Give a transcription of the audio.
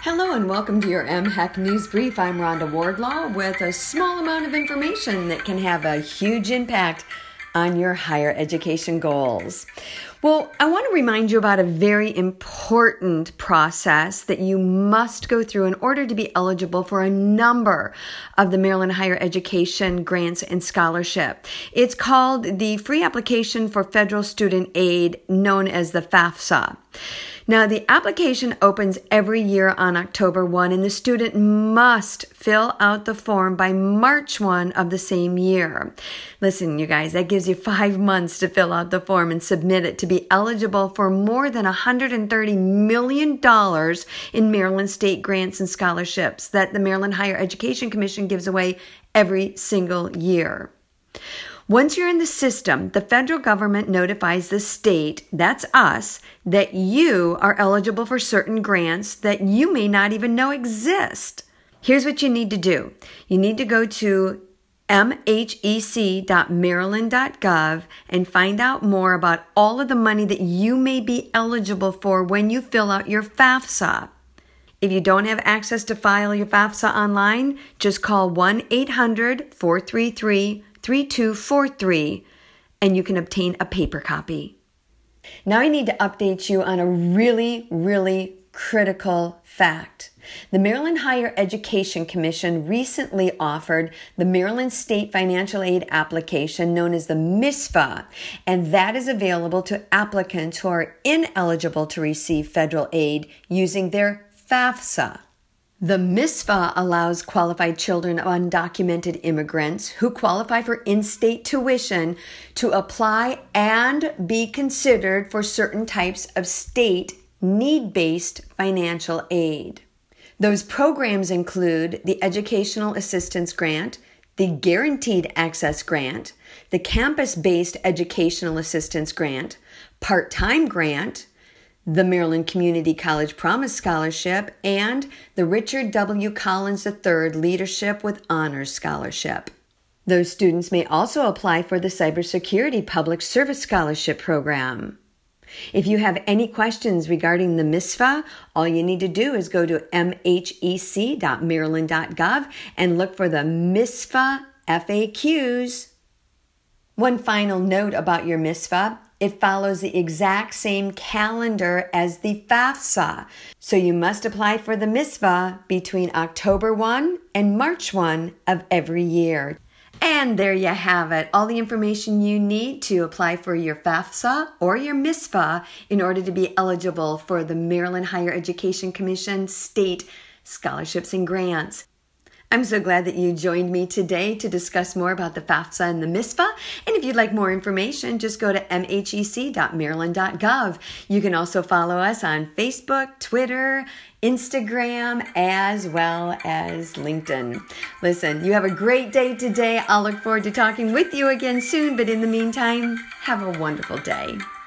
Hello and welcome to your MHEC News Brief. I'm Rhonda Wardlaw with a small amount of information that can have a huge impact on your higher education goals. Well, I want to remind you about a very important process that you must go through in order to be eligible for a number of the Maryland Higher Education grants and scholarship. It's called the Free Application for Federal Student Aid, known as the FAFSA. Now, the application opens every year on October 1, and the student must fill out the form by March 1 of the same year. Listen, you guys, that gives you 5 months to fill out the form and submit it to be eligible for more than $130 million in Maryland state grants and scholarships that the Maryland Higher Education Commission gives away every single year. Once you're in the system, the federal government notifies the state, that's us, that you are eligible for certain grants that you may not even know exist. Here's what you need to do. You need to go to mhec.maryland.gov and find out more about all of the money that you may be eligible for when you fill out your FAFSA. If you don't have access to file your FAFSA online, just call 1-800-433-3243 and you can obtain a paper copy. Now I need to update you on a really critical fact. The Maryland Higher Education Commission recently offered the Maryland State Financial Aid application known as the MSFA, and that is available to applicants who are ineligible to receive federal aid using their FAFSA. The MSFA allows qualified children of undocumented immigrants who qualify for in-state tuition to apply and be considered for certain types of state need-based financial aid. Those programs include the Educational Assistance Grant, the Guaranteed Access Grant, the Campus-Based Educational Assistance Grant, Part-Time Grant, the Maryland Community College Promise Scholarship, and the Richard W. Collins III Leadership with Honors Scholarship. Those students may also apply for the Cybersecurity Public Service Scholarship Program. If you have any questions regarding the MSFA, all you need to do is go to mhec.maryland.gov and look for the MSFA FAQs. One final note about your MSFA. It follows the exact same calendar as the FAFSA. So you must apply for the MSFA between October 1 and March 1 of every year. And there you have it, all the information you need to apply for your FAFSA or your MSFA in order to be eligible for the Maryland Higher Education Commission state scholarships and grants. I'm so glad that you joined me today to discuss more about the FAFSA and the MSFA. And if you'd like more information, just go to mhec.maryland.gov. You can also follow us on Facebook, Twitter, Instagram, as well as LinkedIn. Listen, you have a great day today. I'll look forward to talking with you again soon. But in the meantime, have a wonderful day.